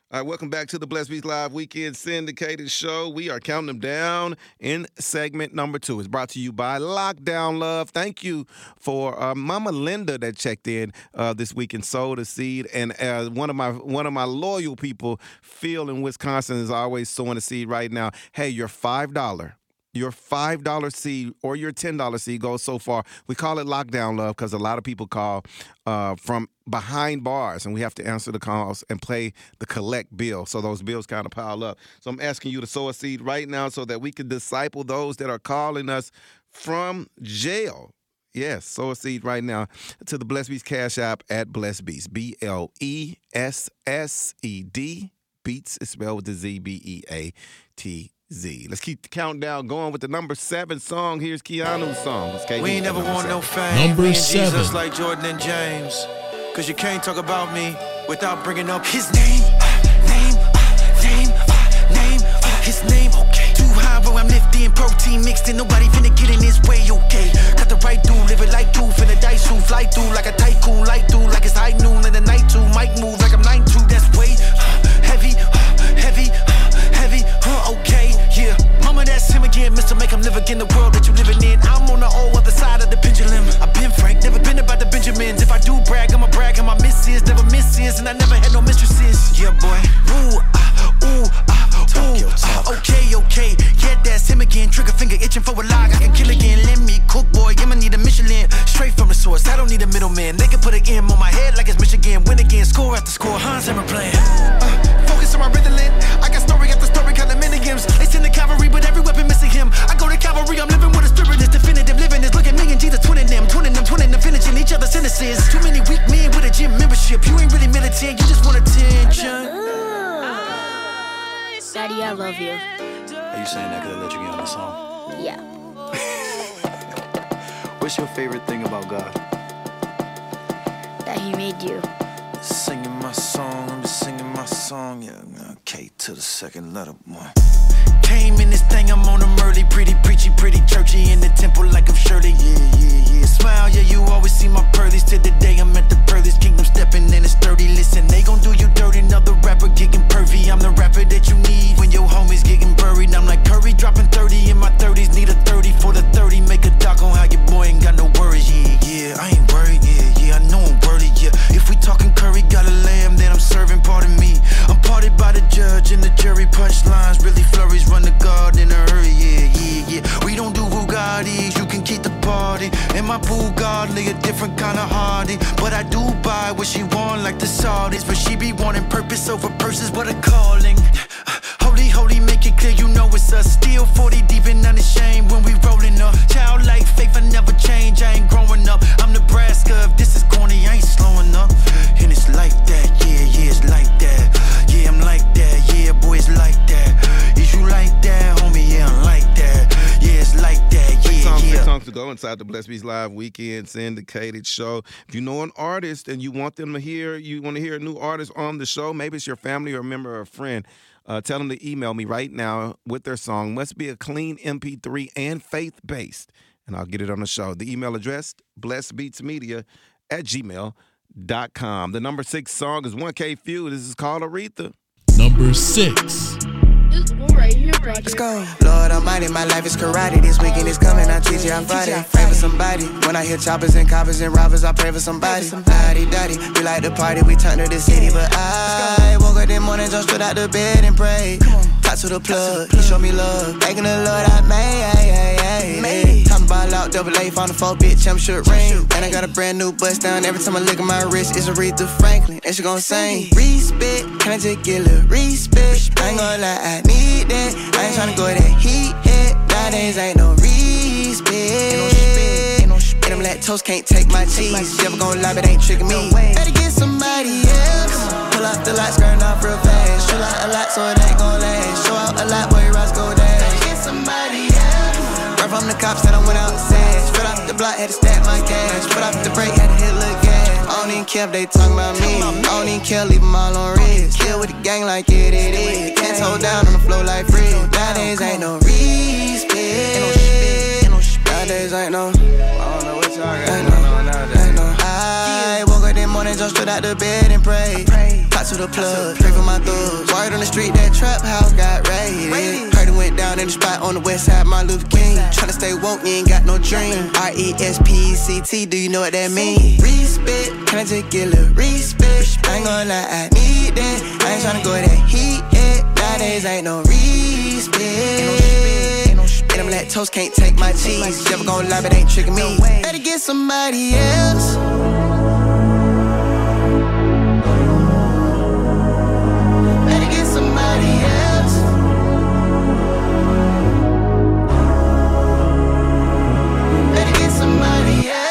All right, welcome back to the Blessed Beats Live Weekend Syndicated Show. We are counting them down in segment number 2. It's brought to you by Lockdown Love. Thank you for Mama Linda that checked in this week and sowed a seed. And one of my loyal people, Phil in Wisconsin, is always sowing a seed right now. Hey, your $5 seed or your $10 seed goes so far. We call it Lockdown Love because a lot of people call from behind bars, and we have to answer the calls and pay the collect bill. So those bills kind of pile up. So I'm asking you to sow a seed right now so that we can disciple those that are calling us from jail. Yes, sow a seed right now to the Blessed Beats Cash App at Blessed Beats. BLESSED. Beats is spelled with the Z, BEATZ. Let's keep the countdown going with the number 7 song. Here's Keanu's song. We ain't never want no fame. Number 7. Jesus like Jordan and James. Cause you can't talk about me without bringing up his name. His name, okay. Too high, bro, I'm lifting protein mixed in. Nobody finna get in this way, okay. Got the right dude, live it like two. Finna dice who fly through like a tycoon. Light through like it's high noon in the night too. Might move like I'm 9'2". That's way heavy, okay, yeah. Mama, that's him again, Mr. Make him live again the world that you living in. I'm on the whole other side of the pendulum. I've been frank, never been about the Benjamins. If I do brag, I'ma brag on my misses. Never misses, and I never had no mistresses. Yeah, boy. Woo, okay. Yeah, that's him again. Trigger finger itching for a log. I can kill again. Let me cook, boy. I'ma need a Michelin. Straight from the source. I don't need a middleman. They can put an M on my head like it's Michigan. Win again, score after score. Hans Zimmer playing. Focus on my Ritalin. I got story after story, condominiums. They send the cavalry, but every weapon missing him. I go to cavalry. I'm living with a spirit. It's definitive. Living is look at me and Jesus twinning them, finishing each other's sentences. Too many weak men with a gym membership. You ain't really militant. You just want attention. Daddy, I love you. Are you saying that because I let you get on the song? Yeah. What's your favorite thing about God? That he made you. Singing my song, I'm just singing my song. Yeah, K to the second letter, boy. Came in this thing, I'm on them early. Pretty preachy, pretty churchy. In the temple like I'm Shirley. Yeah. Smile, yeah, you always see my pearlies. Till the day I'm at the pearlies. Kingdom stepping in it's 30. Listen, they gon' do you dirty. Another rapper getting pervy. I'm the rapper that you need when your homies getting buried. I'm like Curry, dropping 30 in my 30s. Need a 30 for the 30. Make a doc on how your boy ain't got no worries. Yeah, I ain't worried. Yeah, I know I'm worthy. Yeah, if we talking Curry, got a lamb that I'm serving. Pardon me, I'm parted by the judge and the jury. Punchlines really flurries. Run the guard in a hurry. Yeah. We don't do Bugattis. You can keep the party. And my Bugatti a different kind of hardy. But I do buy what she want like the Saudis. But she be wanting purpose over purses. What a calling. Holy, make it clear you know it's us. Still 40 deep and unashamed when we rolling up. Childlike faith, I never change. I ain't growing up. I'm Nebraska. If this is corny, I ain't slowing up. And it's like that. Yeah, it's like that. Yeah, I'm like that. Yeah, boy, it's like that. Is you like that, homie? Yeah, I'm like that. Yeah, it's like that. Yeah. 6 songs to go inside the Blessed Beats Live Weekend Syndicated Show. If you know an artist and you want them to hear, you want to hear a new artist on the show, maybe it's your family or a member or a friend, tell them to email me right now with their song. Must be a clean MP3 and faith-based, and I'll get it on the show. The email address, blessedbeatsmedia@gmail.com. The number 6 song is 1K Few. This is called Aretha. Number 6. Let's go. Lord Almighty, my life is karate. This weekend is coming, I teach you on Friday. Pray for somebody. When I hear choppers and coppers and robbers, I pray for somebody. Daddy, we like to party, we turn to the city. But I woke up this morning, jumped straight out the bed and prayed. Talk to the plug, he show me love. Thanking the Lord I made. Talking about loud, double A, found a 4 bitch, I'm should ring. And I got a brand new bust down. Every time I look at my wrist, it's Aretha Franklin. And she gon' sing. Respect, can I just get a little respect? I ain't gon' lie, I need that. I ain't tryna go that heat hit. Nowadays ain't no respect. And them lactose can't take my cheese. Never gon' lie, but ain't tricking me. Better get somebody else. Pull off the light, skirting off real fast. Show out a lot, so it ain't gon' last. Show out a lot, boy, Roscoe dash. Better get somebody else. Run from the cops, then I went out and said. Straight off the block, had to stack my cash. Put off the brake, had to hit a little gas. I don't even care if they talking about me. I don't even care, leave them all on red. Still with the gang like it is. Can't hold down on the floor like Fred. Nowadays ain't no respect. Nowadays ain't no. I don't know what y'all got going on nowadays. I woke up this morning, jump straight out the bed and pray. Talk to the plug, pray for my thugs. Word on the street, that trap house got raided. Heard it went down in the spot on the west side, Martin Luther King. Tryna stay woke, you ain't got no dream. RESPECT, do you know what that mean? Respect, can I just get a little respect? I ain't gonna lie, I need that. I ain't tryna go that heat yet. Nowadays ain't no respect. And them lactose can't take my cheese. Never gon' lie, but ain't tricking me. Better get somebody else. Better get somebody else. Better get somebody else.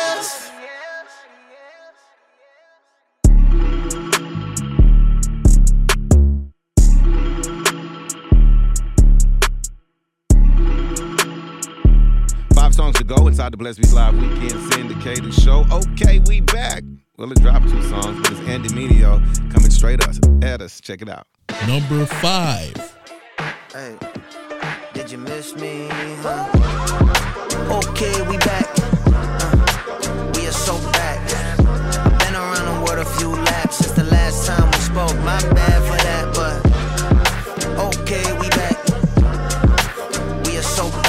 Songs to go inside the Blessed Beats Live Weekend Syndicated Show. Okay, we back. Well, it dropped 2 songs, but it's Andy Mineo coming straight at us. Check it out. Number 5. Hey, did you miss me? Huh? Okay, we back. We are so back. I've been around the world a few laps since the last time we spoke. My bad for that, but okay, we back. We are so back.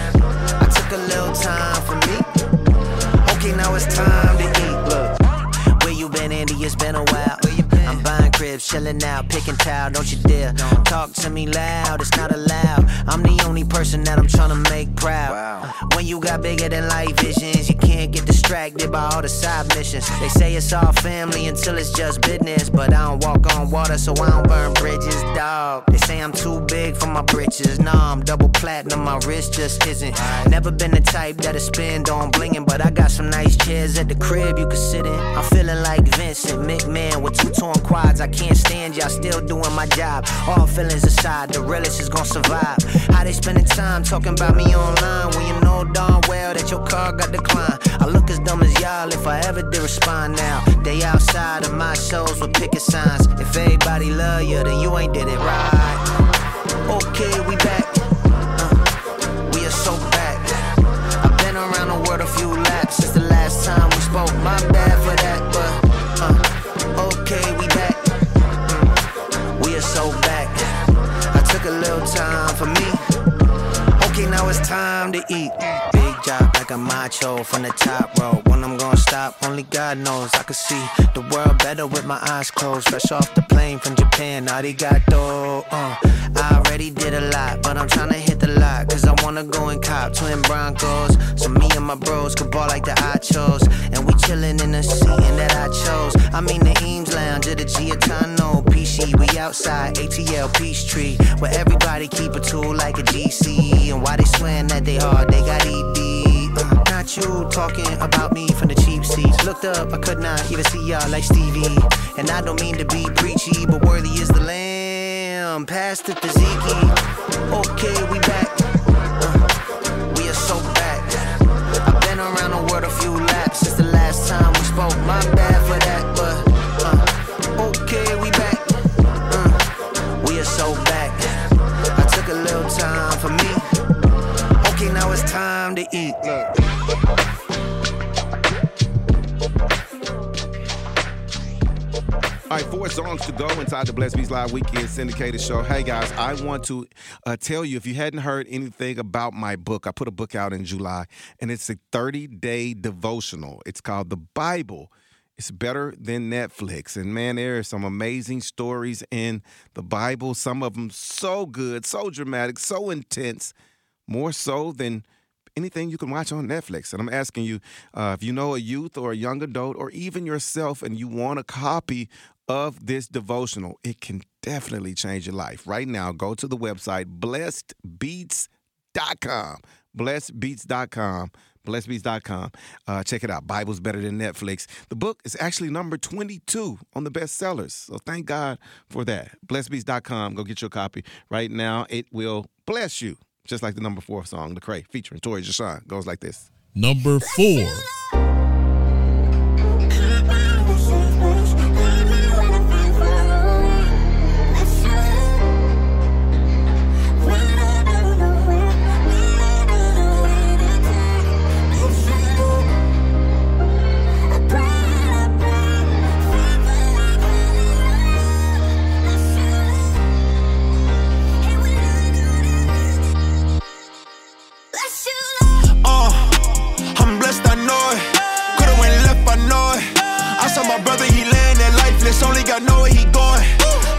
A little time for me. Okay, now it's time to eat. Look, where you been, Andy? It's been a while. I'm buying cribs, chilling out, picking towel. Don't you dare talk to me loud. It's not allowed. I'm the only person that I'm trying to make proud. Wow. When you got bigger than life visions, you can't get distracted by all the side missions. They say it's all family until it's just business, but I don't walk on water, so I don't burn bridges, dog. They say I'm too big for my britches. Nah, I'm double platinum, my wrist just isn't. Never been the type that'll spend on blinging, but I got some nice chairs at the crib you can sit in. I'm feeling like Vincent McMahon with 2 torn quads. I can't stand y'all still doing my job. All feelings aside, the realest is gonna survive. How they spending time talking about me online when you know darn well that your car got declined. I look as dumb as y'all if I ever did respond now. They outside of my shows with picket signs. If everybody love you, then you ain't did it right. Okay, we back. We are so back. I've been around the world a few laps since the last time we spoke. My bad for that, but okay, we back. We are so back. I took a little time for me. Okay, now it's time to eat. Big job like a macho from the top row. When I'm gonna stop, only God knows. I can see the world better with my eyes closed. Fresh off the plane from Japan, arigato. I already did a lot, but I'm tryna hit the lot, cause I wanna go and cop twin Broncos. So me and my bros could ball like the Achos, and we chillin' in the seating that I chose. I mean the Eames Lounge at the Giatano. PC, we outside ATL Peachtree, where everybody keep a tool like a GC. And why they swearing that they hard, they got ED. Not you talking about me from the cheap seats. Looked up, I could not even see y'all like Stevie. And I don't mean to be preachy, but worthy is the lamb. Past the physique. Okay, we back. We are so back. I've been around the world a few laps since the last time we spoke. My bad for that, but okay, we back. We are so back. I took a little time for me. Okay, now it's time to eat. Look. All right, 4 songs to go inside the Blessed Beats Live Weekend Syndicated Show. Hey, guys, I want to tell you, if you hadn't heard anything about my book, I put a book out in July, and it's a 30-day devotional. It's called The Bible. It's better than Netflix. And, man, there are some amazing stories in the Bible, some of them so good, so dramatic, so intense, more so than anything you can watch on Netflix. And I'm asking you, if you know a youth or a young adult or even yourself and you want a copy of this devotional, it can definitely change your life. Right now, go to the website, blessedbeats.com. Blessedbeats.com. Blessedbeats.com. Check it out. Bible's better than Netflix. The book is actually number 22 on the bestsellers. So thank God for that. Blessedbeats.com. Go get your copy right now. It will bless you. Just like the number 4 song, Lecrae, featuring Tori Jashawn, goes like this. Number 4.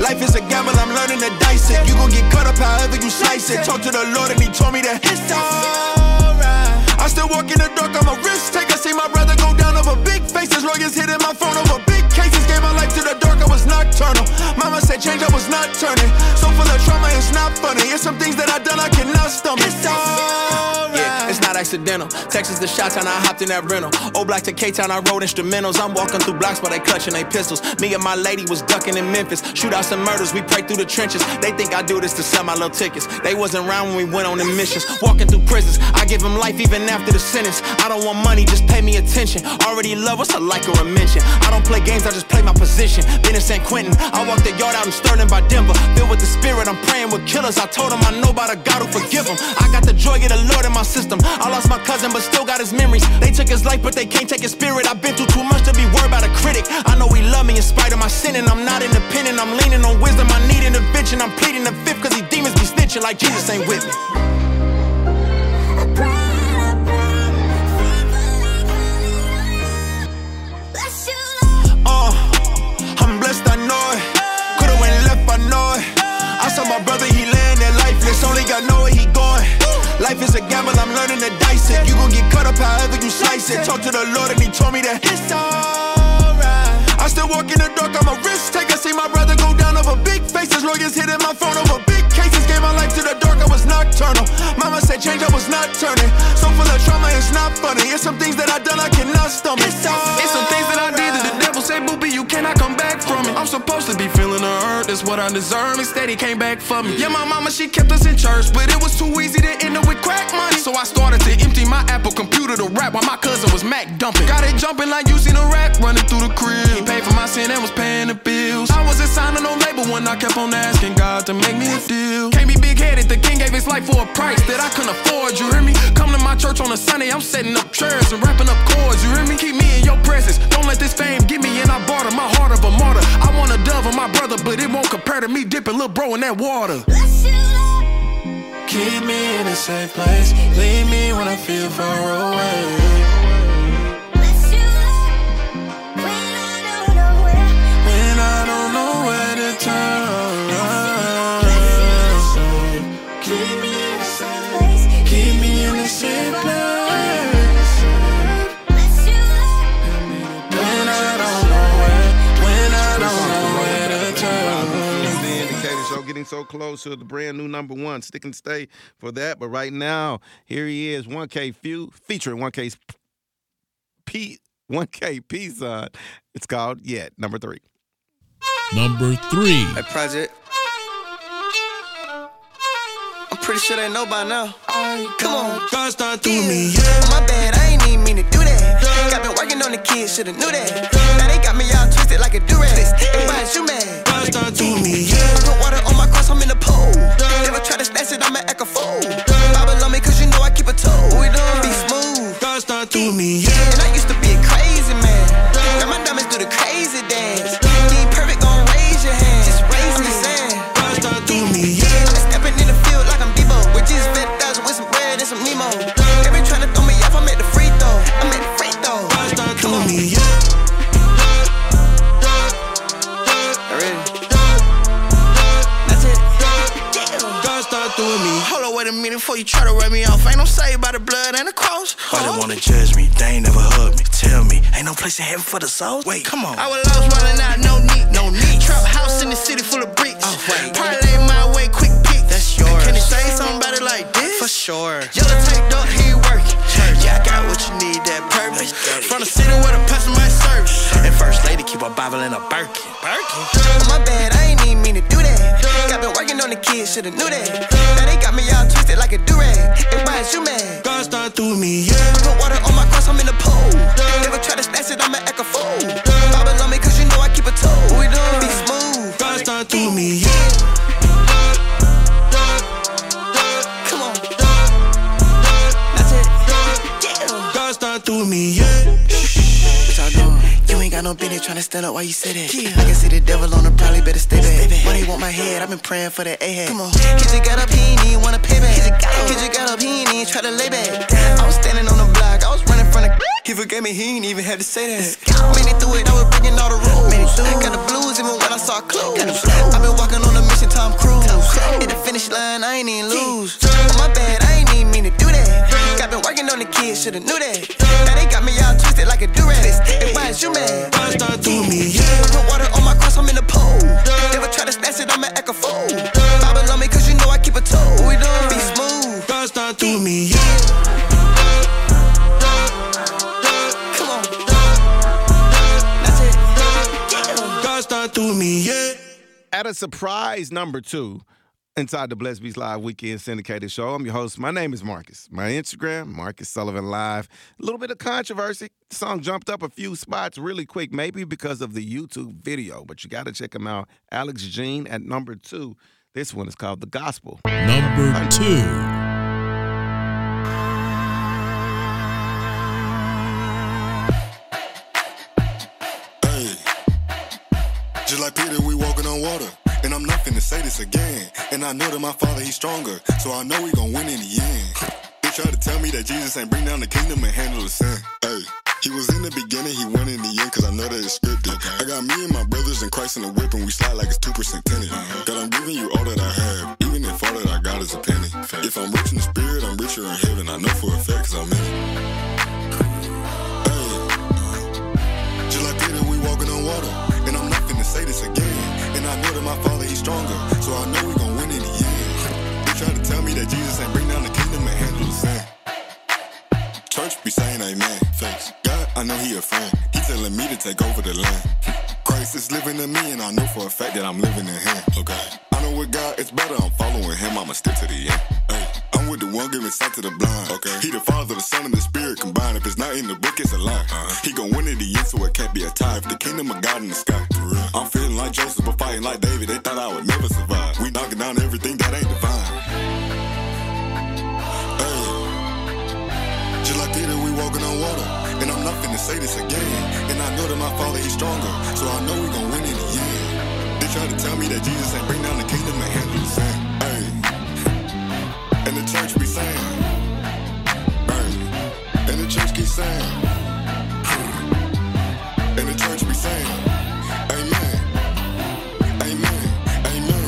Life is a gamble, I'm learning to dice it. You gon' get caught up however you slice it. Talk to the Lord and he told me that it's alright. I still walk in the dark, I'm a risk taker. See my brother go down over big faces. Lawyers hitting my phone over big cases. Gave my life to the dark, I was nocturnal. Mama said change, I was not turning. So full of trauma, it's not funny. It's some things that I done I cannot stomach. It's alright. Yeah, it's not accidental. Texas to Chi-Town, I hopped in that rental. Old Black to K-Town, I wrote instrumentals. I'm walking through blocks while they clutching they pistols. Me and my lady was ducking in Memphis. Shootouts and murders, we pray through the trenches. They think I do this to sell my little tickets. They wasn't around when we went on the missions. Walking through prisons, I give them life even after the sentence. I don't want money, just pay me attention. Already love, what's a like or a mention? I don't play games, I just play my position. Been in San Quentin, I walked the yard out in Sterling by Denver. Filled with the spirit, I'm praying with killers. I told them I know about a God who forgive them. I got the joy of the Lord in my system. I lost my cousin, but still got his memories. They took his life, but they can't take his spirit. I've been through too much to be worried about a critic. I know he love me in spite of my sinning. I'm not independent, I'm leaning on wisdom. I need intervention, I'm pleading the fifth, cause these demons be snitching like Jesus ain't with me. I'm blessed, I know it. Could've went left, I know it. I saw my brother, he laying there lifeless. Only God know where he going. Life is a gamble, I'm learning to dice it. You gon' get caught up however you slice it. Talk to the Lord and he told me that it's alright. I still walk in the dark, I'm a risk taker. See my brother go down over big faces. Lawyers hitting my phone over big cases. Gave my life to the dark, I was nocturnal. Mama said change, I was not turning. So full of trauma, it's not funny. It's some things that I done I cannot stomach. It's some things that I did that the devil say, booby, you cannot come back from it. I'm supposed to be feeling the hurt, that's what I deserve. Instead he came back for me. Yeah, my mama, she kept us in church, but it was too easy to end up with crack money. So I started to empty my Apple computer to rap while my cousin was Mac dumping. Got it jumping like you seen a rat running through the crib. He paid for my sin and was paying the bills. I wasn't signing no label when I kept on asking God to make me a deal. Can't be big-headed, the king gave his life for a price that I couldn't afford, you hear me? Come to my church on a Sunday, I'm setting up chairs and wrapping up chords, you hear me? Keep me in your presence, don't let this fame give me, and I barter my heart of a martyr. I want a dove of my brother, but it won't compare to me dipping little bro in that water. Keep me in a safe place, leave me when I feel far away. When I don't know where to turn. Keep me in a safe place, keep me in a safe place. When I don't know where to turn. It's the Indicator Show, getting so close to the brand new number one. Stick and stay for that. But right now, here he is, 1K featuring 1K's P-Son. It's called Yet, number 3. Number 3. Hey, Project. I'm pretty sure they know by now. Come on. God start through me, yeah. My bad, I ain't even mean to do that. Got been working on the kids, shoulda knew that. Now they got me all twisted like a durag. Everybody's you mad. God start through me, yeah. I put water on my cross, I'm in the pole. Never try to snatch it, I'm an act a fool. Bible on me, cause you know I keep a toe. We done be smooth. God start through me, yeah. And I used to be a crazy man. Now my diamonds do the crazy dance. You ain't perfect, gon' raise your hand. Just raise the sand. God start through me, yeah. I'm stepping in the field like I'm Debo. With just 50,000 with some bread and some Nemo. They been tryna throw me off, I'm at the free throw. I'm at the free throw. God start through me, yeah. Hold on, wait a minute before you try to run me off. Ain't no saved by the blood and the cross. Why they wanna judge me? They ain't never hug me. Tell me, ain't no place in heaven for the souls. Wait, come on. I was lost running out, no need. Trap house in the city full of bricks. Oh, wait. Parlay my way, quick pick. That's yours. Can you say somebody like this? For sure. Yellow tape up, he working. Yeah, I got what you need, that purpose. From the city where the pastor might serve. And first lady keep a Bible in a Birkin. My bad, I ain't even mean to do that. Got been working on the kids, shoulda knew that. Now they got me all twisted like a durag. Everybody's you mad. God start through me, yeah. I put water on my cross, I'm in the pole. Never try to snatch it, I'm an act a fool. Bible on me, cause you know I keep a toe. We done be smooth. God start through me, yeah. Come on. That's it. Yeah. God start through me, yeah. What y'all doing? You ain't got got no business trying to stand up while you say that. I can see the devil on the probably better stay back. Why they want my head? I've been praying for that A-head. Come on. He just got up, he ain't even wanna pay back. He just got up, he ain't even try to lay back. I was standing on the block, I was running from the. He forgave me, he ain't even had to say that. Made it through it, I was breaking all the rules. Got the blues even when I saw clues. I've been walking on a mission, Tom Cruise. Hit the finish line, I ain't even lose. Oh, my bad, I ain't even mean to do that. Got been working on the kids, shoulda knew that. Now they got me all twisted like a durag. And why is you mad? Do me, yeah. Put water on my cross, I'm in the pool. Never try to snatch it, I'ma act a fool. Bible love me, cause you know I keep a toe. Be smooth. Do me, yeah. Do me, yeah. At a surprise number 2 inside the Blessed Beats Live Weekend Syndicated Show, I'm your host. My name is Marcus. My Instagram, Marcus Sullivan Live. A little bit of controversy. The song jumped up a few spots really quick, maybe because of the YouTube video, but you got to check him out. Alex Jean at number 2. This one is called The Gospel. Number 2. Just like Peter, we walking on water. And I'm not finna say this again. And I know that my father, he's stronger. So I know we gon' win in the end. They try to tell me that Jesus ain't bring down the kingdom and handle the sin. Hey, he was in the beginning, he won in the end, cause I know that it's scripted. I got me and my brothers in Christ in the whip, and we slide like it's 2% tinted. God, I'm giving you all that I have, even if all that I got is a penny. If I'm rich in the spirit, I'm richer in heaven. I know for a fact, cause I'm in it. Hey, just like Peter, we walking on water. And I'm not finna say this again. And I know that my father, he's stronger. So I know we gon' win in the end. They try to tell me that Jesus ain't bring down the kingdom and handle the sin. Church be saying amen. Thanks. God, I know he a friend. He telling me to take over the land. Christ is living in me, and I know for a fact that I'm living in him. Okay. I know with God, it's better. I'm following him. I'ma stick to the end. Hey. I'm with the one giving sight to the blind. Okay. He the Father, the Son, and the Spirit combined. If it's not in the book, it's a lie. He gon' win in the end, so it can't be a tie. If the kingdom of God in the sky. For real. I'm feeling like Joseph, but fighting like David. They thought I would never survive. We knocking down everything that ain't divine. Hey. Just like Peter, we walking on water. And I'm not finna say this again. And I know that my father, he's stronger. So I know we gon' win in the end. They try to tell me that Jesus ain't bring down the kingdom and handle the sin. Hey. And the church be saying, hey. And the church keep saying, and the church be saying, amen, amen, amen.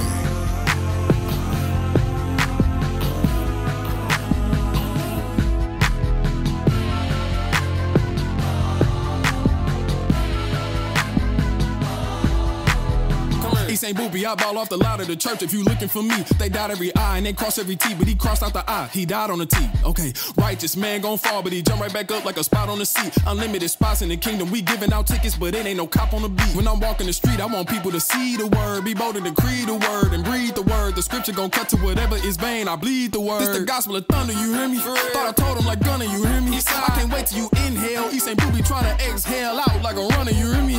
St. Boopy, I ball off the lot of the church. If you looking for me, they dot every I and they cross every T, but he crossed out the I. He died on the T. Okay, righteous man gon' fall, but he jump right back up like a spot on the seat. Unlimited spots in the kingdom. We giving out tickets, but it ain't no cop on the beat. When I'm walking the street, I want people to see the word, be bold and decree the word, and breathe the word. The scripture gon' cut to whatever is vain. I bleed the word. This the gospel of thunder, you hear me? Thought I told him like Gunner, you hear me? I can't wait till you inhale. E. St. Boopy trying to exhale out like a runner, you hear me?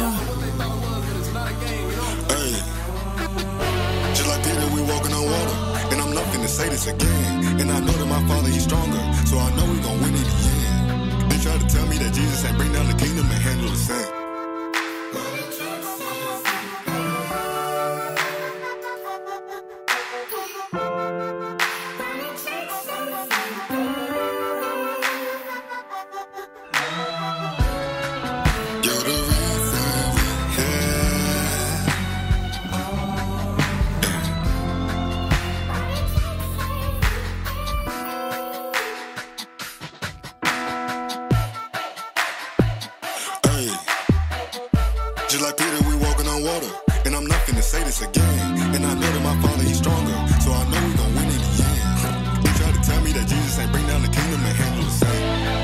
Hey. Just like Peter, we walking on water. And I'm not finna say this again. And I know that my father, he's stronger. So I know we gon' win in the end. They try to tell me that Jesus ain't bring down the kingdom and handle the sin. Just like Peter, we walking on water. And I'm not finna say this again. And I know that my father, he's stronger. So I know we gon' win in the end. They try to tell me that Jesus ain't bring down the kingdom and handle the sin.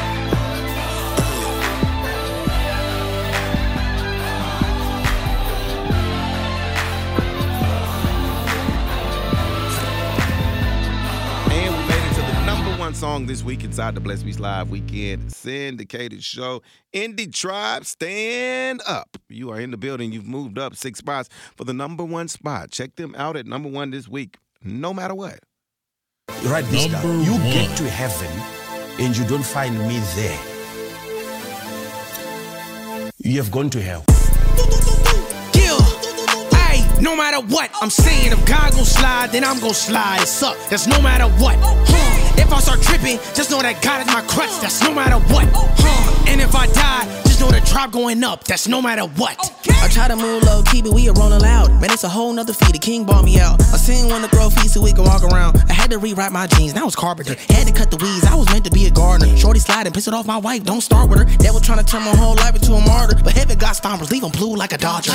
Song this week inside the Blessed Beats Live Weekend Syndicated Show. Indie Tribe, stand up. You are in the building. You've moved up 6 spots for the #1 spot. Check them out at #1 this week, no matter what. Right, this guy. You get to heaven and you don't find me there. you have gone to hell. Yeah. Hey, no matter what, I'm saying if God gon' slide, then I'm gon' slide. It's up, that's no matter what. If I start tripping, just know that God is my crutch. That's no matter what. And if I die, just know the drop going up. That's no matter what. I try to move low key, but we are rolling loud. Man, it's a whole nother feed. The king bought me out. I seen one to grow feet so we can walk around. I had to rewrite my jeans, now it's carpenter. Had to cut the weeds, I was meant to be a gardener. Shorty sliding, piss it off my wife, don't start with her. Devil trying to turn my whole life into a martyr. But heaven got stompers, leave them blue like a Dodger.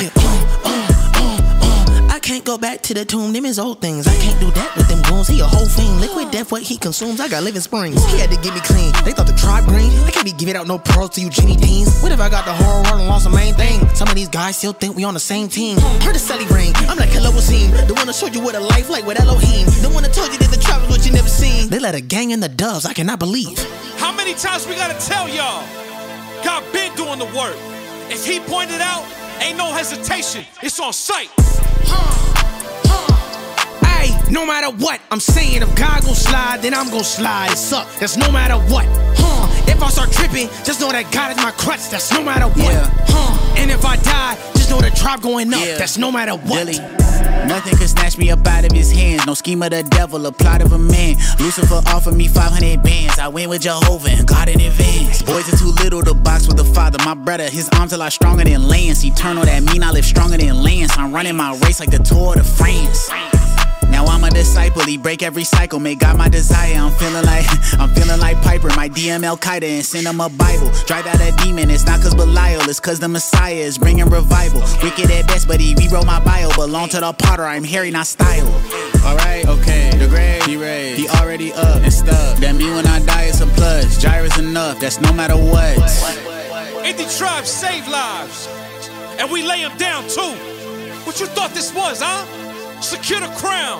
I can't go back to the tomb, them is old things. I can't do that with them goons. He a whole fiend, liquid death, what he consumes. I got living springs. He had to get me clean. They thought the tribe green. I can't be giving out no pearls to you Jimmy Deans. What if I got the whole world and lost the main thing? Some of these guys still think we on the same team. Heard the Sully ring, I'm like hello Wasim. The one that showed you what a life like with Elohim. The one that told you that the tribe is what you never seen. They let a gang in the doves, I cannot believe. How many times we gotta tell y'all? God been doing the work. If he pointed out, ain't no hesitation. It's on sight. Hey, no matter what, I'm saying if God gon' slide, then I'm gon' slide. It's up, that's no matter what. If I start tripping, just know that God is my crutch. That's no matter what. And if I die, just know the drop going up. That's no matter what. Really? Nothing could snatch me up out of his hands. No scheme of the devil, a plot of a man. Lucifer offered me 500 bands. I went with Jehovah and God in advance. Boys are too little to box with the father. My brother, his arms are a lot stronger than Lance. Eternal, that mean I live stronger than Lance. I'm running my race like the Tour de France. Now I'm a disciple, he break every cycle, make God my desire. I'm feeling like Piper, my DM Al-Qaeda and send him a Bible. Drive out a demon, it's not cause Belial, it's cause the Messiah is bringing revival. Wicked at best, but he rewrote my bio. Belong to the potter, I'm Harry, not style. Alright, okay, the grave, he raised, he already up and stuck. That mean when I die it's a plus, Jireh's enough, that's no matter what. Empty tribes save lives, and we lay them down too. What you thought this was, huh? Secure the crown.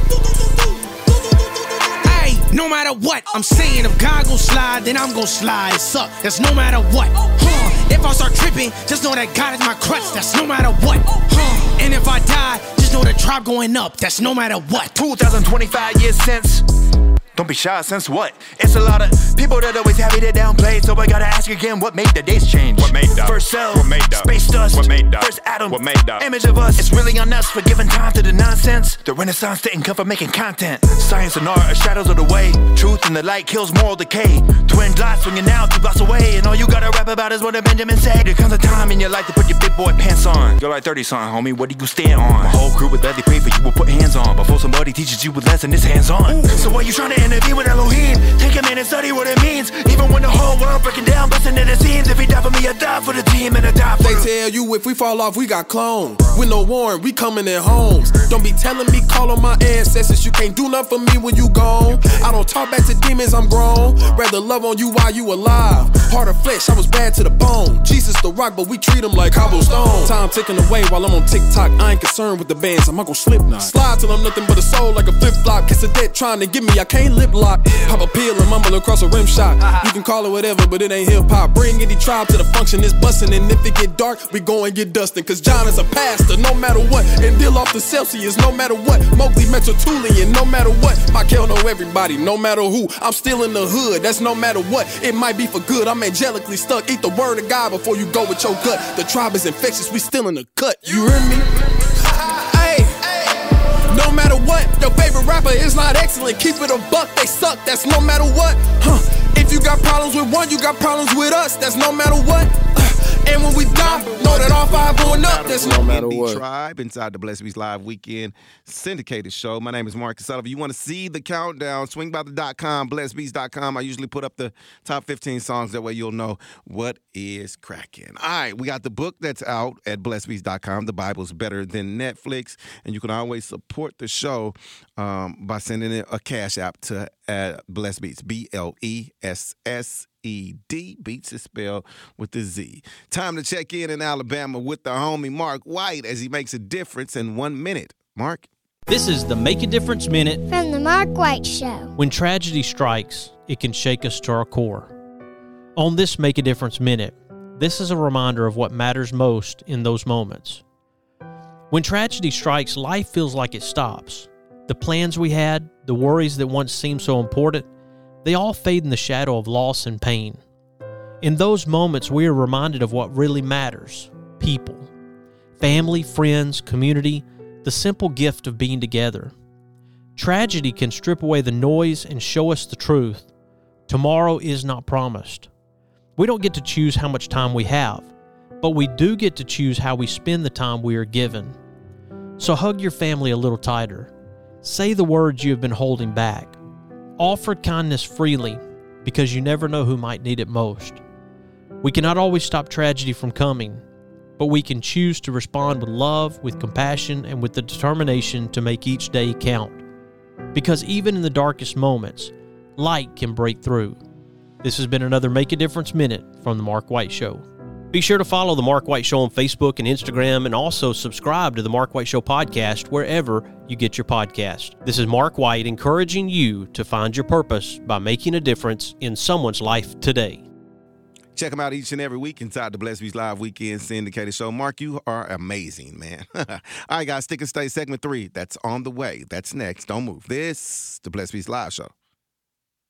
Hey, no matter what, I'm saying if God gon' slide, then I'm gon' slide. It's up, that's no matter what. If I start tripping, just know that God is my crutch. That's no matter what. And if I die, just know the drop going up. That's no matter what. 2025 years since. Don't be shy, since what? It's a lot of people that always have it downplayed. So I gotta ask again, what made the days change? What made the first cell? What made the space dust? What made the first atom? What made the image of us? It's really on us for giving time to the nonsense. The Renaissance didn't come from making content. Science and art are shadows of the way. Truth and the light kills moral decay. Twin dots swinging out 2 blocks away, and all you gotta rap about is what a Benjamin said. There comes a time in your life to put your big boy pants on. You're like 30 something, homie. What do you stand on? My whole crew would gladly pray for you, will put hands on. Before somebody teaches you a lesson, it's hands on. So why you trying to interview with Elohim? Take a minute, study what it means. Even when the whole world breaking down, busting at the seams. If he die for me, I die for the team and I die for They tell you if we fall off, we got cloned. With no warrant, we coming in homes. Don't be telling me, call on my ancestors. You can't do nothing for me when you gone. I don't talk back to demons, I'm grown. Rather love on you while you alive. Heart of flesh, I was bad to the bone. Jesus the rock, but we treat him like cobblestone. Time ticking away while I'm on TikTok. I ain't concerned with the bands, I'm not gon' slip now. Slide till I'm nothing but a soul like a flip-flop. Kiss a dead trying to get me, I can't lip lock. Pop a pill and mumble across a rim shot. You can call it whatever, but it ain't hip-hop. Bring any tribe to the function, it's bustin'. And if it get dark, we go and get dustin'. Cause John is a pastor, no matter what. And deal off the Celsius, no matter what. Mowgli Metatulian, no matter what. Michael know everybody, no matter who. I'm still in the hood, that's no matter what. It might be for good, I'm angelically stuck. Eat the word of God before you go with your gut. The tribe is infectious, we still in the cut. You hear me? Hey, no matter what, your favorite rapper is not excellent. Keep it a buck, they suck, that's no matter what. If you got problems with one, you got problems with us, that's no matter what. And when we die, know that all 5 going up, that's no matter what. Tribe inside the Blessed Beats Live Weekend syndicated show. My name is Marcus Sullivan. You want to see the countdown, swing by the.com, blessedbeats.com. I usually put up the top 15 songs. That way you'll know what is cracking. All right, we got the book that's out at blessedbeats.com. The Bible's Better Than Netflix. And you can always support the show by sending a cash app to Blessed Beats, BLESSED. Beats is spelled with a Z. Time to check in Alabama with the homie Mark White as he makes a difference in 1 minute. Mark? This is the Make a Difference Minute from the Mark White Show. When tragedy strikes, it can shake us to our core. On this Make a Difference Minute, this is a reminder of what matters most in those moments. When tragedy strikes, life feels like it stops. The plans we had, the worries that once seemed so important, they all fade in the shadow of loss and pain. In those moments, we are reminded of what really matters: people, family, friends, community, the simple gift of being together. Tragedy can strip away the noise and show us the truth. Tomorrow is not promised. We don't get to choose how much time we have, but we do get to choose how we spend the time we are given. So hug your family a little tighter. Say the words you have been holding back. Offer kindness freely, because you never know who might need it most. We cannot always stop tragedy from coming, but we can choose to respond with love, with compassion, and with the determination to make each day count. Because even in the darkest moments, light can break through. This has been another Make a Difference Minute from The Mark White Show. Be sure to follow The Mark White Show on Facebook and Instagram, and also subscribe to The Mark White Show podcast wherever you get your podcast. This is Mark White encouraging you to find your purpose by making a difference in someone's life today. Check them out each and every week inside the Blessed Beats Live Weekend Syndicated Show. Mark, you are amazing, man. All right, guys, Stick and Stay segment 3. That's on the way. That's next. Don't move. This is the Blessed Beats Live Show.